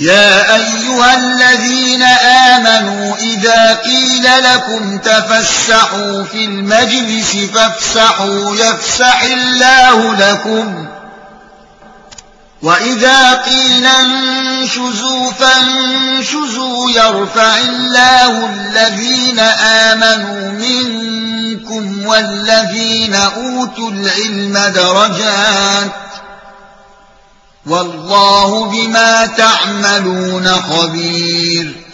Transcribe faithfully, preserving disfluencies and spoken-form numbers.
يا أيها الذين آمنوا إذا قيل لكم تفسحوا في المجلس فافسحوا يفسح الله لكم وإذا قيل انشزوا فانشزوا يرفع الله الذين آمنوا منكم والذين أوتوا العلم درجات والله بما تعملون خبير.